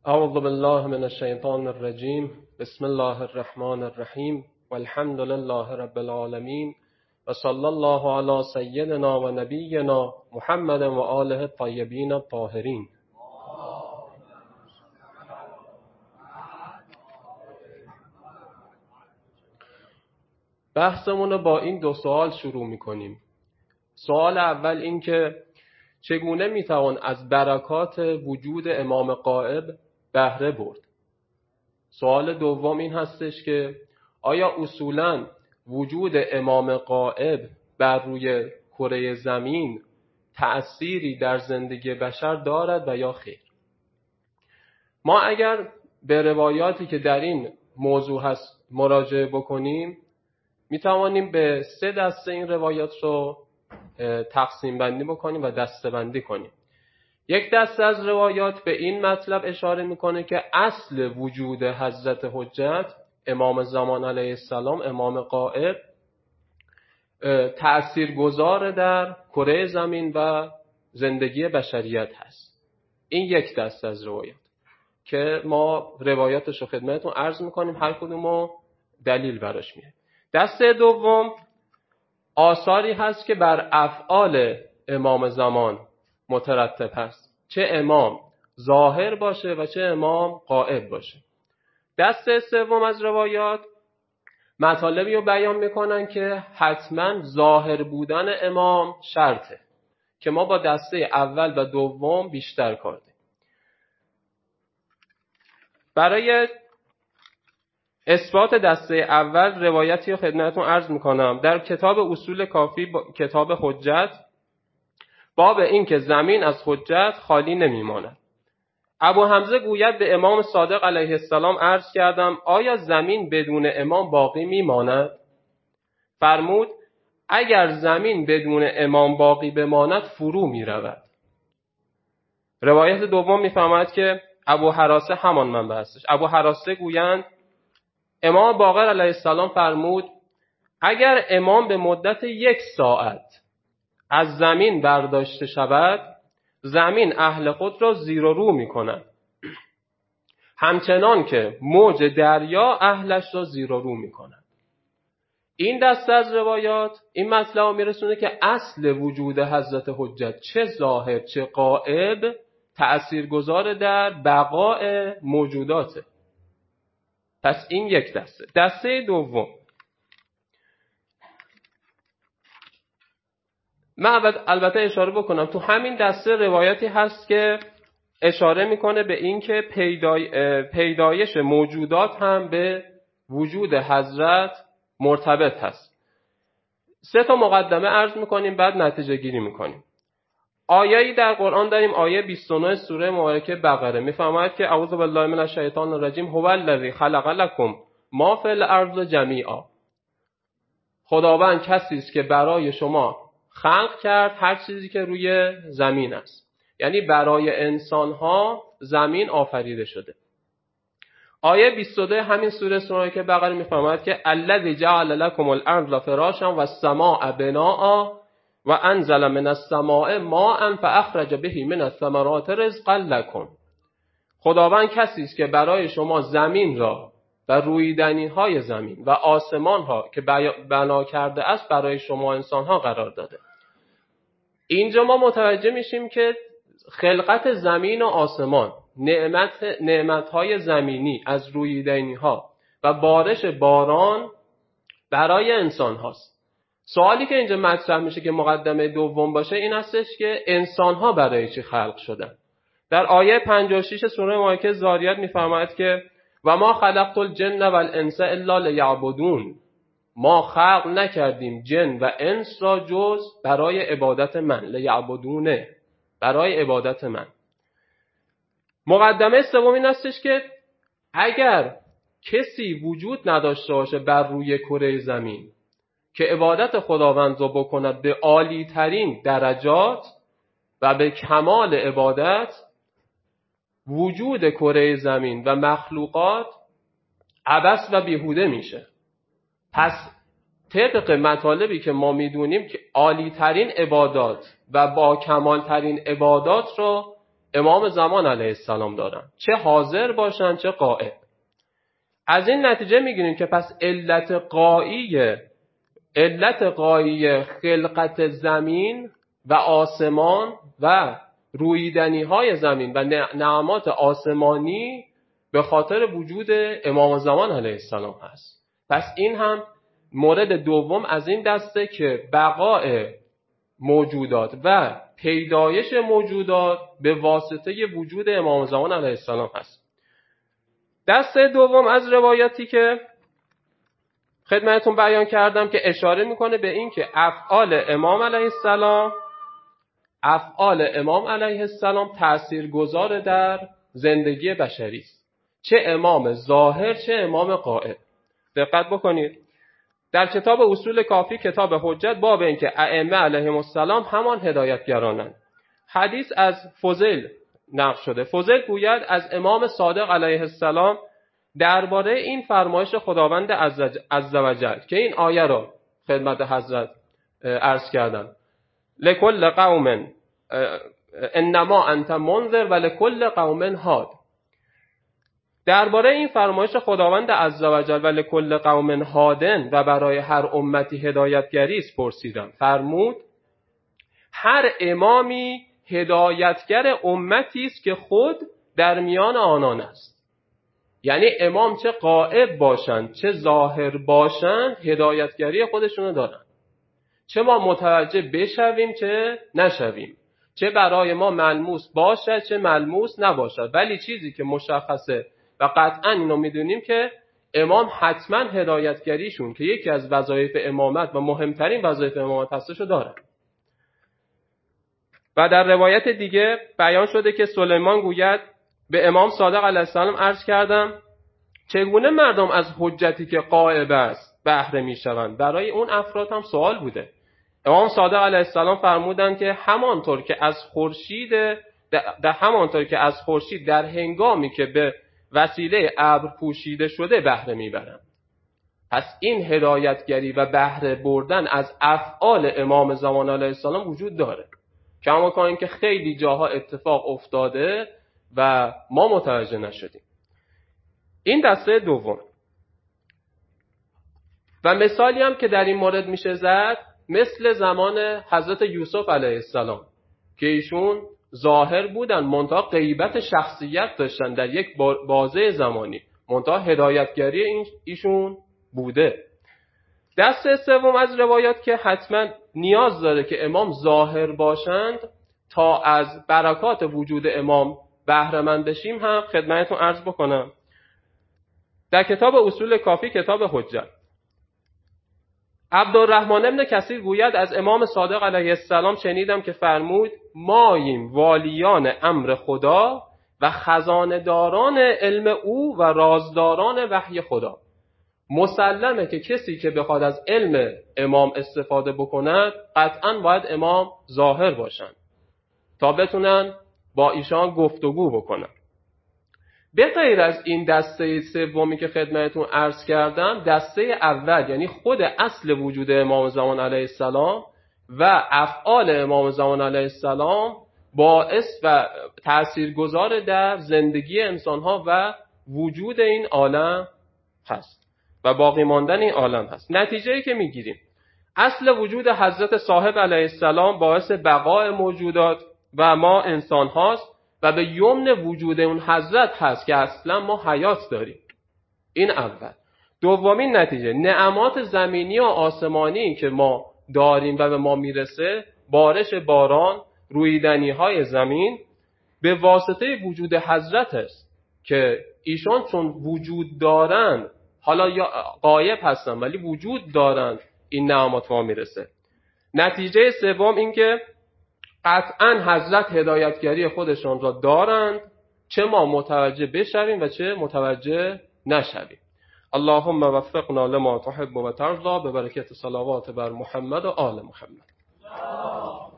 اعوذ بالله من الشیطان الرجیم. بسم الله الرحمن الرحیم والحمد لله رب العالمین و صلی الله علی سیدنا و نبینا محمد و آله الطیبین الطاهرین. بحثمون رو با این دو سوال شروع میکنیم. سوال اول این که چگونه میتوان از برکات وجود امام غائب بهره برد؟ سوال دوم این هستش که آیا اصولاً وجود امام غائب بر روی کره زمین تأثیری در زندگی بشر دارد و یا خیر؟ ما اگر به روایاتی که در این موضوع هست مراجعه بکنیم میتوانیم به 3 دسته این روایات رو تقسیم بندی بکنیم و دسته بندی کنیم. یک دسته از روایات به این مطلب اشاره میکنه که اصل وجود حضرت حجت امام زمان علیه السلام، امام غائب، تأثیرگذار در کره زمین و زندگی بشریت هست. این یک دسته از روایات که ما روایاتش رو خدمتتون عرض میکنیم، هر کدوم رو دلیل براش میاره. دسته دوم آثاری هست که بر افعال امام زمان مترتب هست، چه امام ظاهر باشه و چه امام غائب باشه. دسته سوم از روایات مطالبی رو بیان میکنن که حتما ظاهر بودن امام شرطه، که ما با دسته اول و دوم بیشتر کار داریم. برای اثبات دسته اول روایتی رو خدمتتون عرض میکنم. در کتاب اصول کافی، کتاب حجت، باب این که زمین از حجت خالی نمیماند، ابو حمزه گوید به امام صادق علیه السلام عرض کردم آیا زمین بدون امام باقی میماند؟ فرمود اگر زمین بدون امام باقی بماند فرو میرود. روایت دوم میفهمد که ابو حراسه همان منبع هستش. ابو حراسه گویند امام باقر علیه السلام فرمود اگر امام به مدت 1 ساعت از زمین برداشته شود، زمین اهل خود را زیر و رو می کند، همچنان که موج دریا اهلش را زیر و رو می کند. این دسته از روایات این مطلب می رسونه که اصل وجود حضرت حجت چه ظاهر چه غائب تأثیرگذار در بقاء موجوداته. پس این یک دسته. دسته دوم، من البته اشاره بکنم تو همین دسته روایتی هست که اشاره میکنه به این که پیدایش موجودات هم به وجود حضرت مرتبط هست. 3 تا مقدمه عرض میکنیم بعد نتیجه گیری میکنیم. آیه‌ای در قرآن داریم، آیه 29 سوره مبارکه بقره، میفرماید که اعوذ بالله من الشیطان الرجیم هو الذی خلق لکم ما فی الارض جمیعا. خداوند کسی است که برای شما خلق کرد هر چیزی که روی زمین است، یعنی برای انسان‌ها زمین آفریده شده. آیه 22 همین سوره که بقره میفرماید که الذی جعل لكم الارض فراشا والسماء بناء و انزل من السماء ماء فاخرج به من الثمرات رزقا لكم. خداوند کسی است که برای شما زمین را و رویدنی‌های زمین و آسمان‌ها که بنا کرده است برای شما انسان‌ها قرار داده. اینجا ما متوجه میشیم که خلقت زمین و آسمان، نعمت‌های زمینی از رویدنی‌ها و بارش باران برای انسان هاست. سوالی که اینجا مطرح میشه که مقدمه دوم باشه این هستش که انسان‌ها برای چی خلق شدن؟ در آیه 56 سوره مبارکه ذاریات میفرماید که و ما خلقت الجن والانس الا لیعبدون. ما خلق نکردیم جن و انس را جز برای عبادت من، لیعبدونه، برای عبادت من. مقدمه سوم این هستش که اگر کسی وجود نداشته باشه بر روی کره زمین که عبادت خداوند را بکند به عالی ترین درجات و به کمال عبادت، وجود کره زمین و مخلوقات عبث و بیهوده میشه. پس طبق مطالبی که ما میدونیم که عالی ترین عبادات و با کمال ترین عبادات رو امام زمان علیه السلام دارن، چه حاضر باشن چه غائب. از این نتیجه میگیریم که پس علت غایی خلقت زمین و آسمان و رویدنی های زمین و نعمات آسمانی به خاطر وجود امام زمان علیه السلام هست. پس این هم مورد دوم از این دسته که بقای موجودات و پیدایش موجودات به واسطه وجود امام زمان علیه السلام هست. دسته دوم از روایاتی که خدمتتون بیان کردم که اشاره میکنه به این که افعال امام علیه السلام تاثیرگذار در زندگی بشری است، چه امام ظاهر چه امام غائب. دقت بکنید در کتاب اصول کافی، کتاب حجت، باب این که ائمه علیهم السلام همان هدایتگرانند. حدیث از فضیل نقل شده. فضیل گوید از امام صادق علیه السلام درباره این فرمایش خداوند عزوجل که این آیه را خدمت حضرت عرض کردم: لکل قوم انما انت منذر و لکل قوم هاد. درباره این فرمایش خداوند عزوجل و لکل قوم هادن و برای هر امتی هدایتگری است پرسیدم. فرمود هر امامی هدایتگر امتی است که خود در میان آنان است. یعنی امام چه غائب باشند چه ظاهر باشند هدایتگری خودشونو دارن، چه ما متوجه بشویم چه نشویم، چه برای ما ملموس باشد چه ملموس نباشد، ولی چیزی که مشخصه و قطعا اینو میدونیم که امام حتما هدایتگریشون که یکی از وظایف امامت و مهمترین وظایف امامت هستشو داره. و در روایت دیگه بیان شده که سلیمان گوید به امام صادق علیه السلام عرض کردم چگونه مردم از حجتی که غائب است بهره میشوند؟ برای اون افراد هم سوال بوده. امام صادق علیه السلام فرمودند که همانطور که از خورشید در هنگامی که به وسیله ابر پوشیده شده بهره میبرند. پس این هدایتگری و بهره بردن از افعال امام زمان علیه السلام وجود داره، کما کنیم که خیلی جاها اتفاق افتاده و ما متوجه نشدیم. این دسته دوم. و مثالی هم که در این مورد میشه زد مثل زمان حضرت یوسف علیه السلام که ایشون ظاهر بودن منتها غیبت شخصیت داشتن در یک بازه زمانی، منتها هدایتگری ایشون بوده. دسته سوم از روایات که حتما نیاز داره که امام ظاهر باشند تا از برکات وجود امام بهره مند بشیم هم خدمتتون عرض بکنم. در کتاب اصول کافی، کتاب حجت، عبدالرحمن ابن کثیر گوید از امام صادق علیه السلام شنیدم که فرمود ماییم والیان امر خدا و خزانه‌داران علم او و رازداران وحی خدا. مسلمه که کسی که بخواد از علم امام استفاده بکند قطعاً باید امام ظاهر باشند تا بتونن با ایشان گفتگو بکنن. به غیر از این دسته سومی که خدمتتون عرض کردم، دسته اول یعنی خود اصل وجود امام زمان علیه السلام و افعال امام زمان علیه السلام باعث و تاثیرگذار در زندگی انسانها و وجود این عالم هست و باقی ماندن این عالم هست. نتیجه‌ای که میگیریم اصل وجود حضرت صاحب علیه السلام باعث بقای موجودات و ما انسان هاست و به یمن وجود اون حضرت هست که اصلا ما حیات داریم. این اول. دومین نتیجه نعمات زمینی و آسمانی که ما داریم و به ما میرسه، بارش باران، رویدنی های زمین به واسطه وجود حضرت است که ایشان چون وجود دارن، حالا یا غایب هستن ولی وجود دارن، این نعمات ما میرسه. نتیجه سوم این که قطعاً حضرت هدایتگری خودشان را دارند، چه ما متوجه بشویم و چه متوجه نشویم. اللهم وفقنا لما تحب و ترضى به برکت صلوات بر محمد و آل محمد.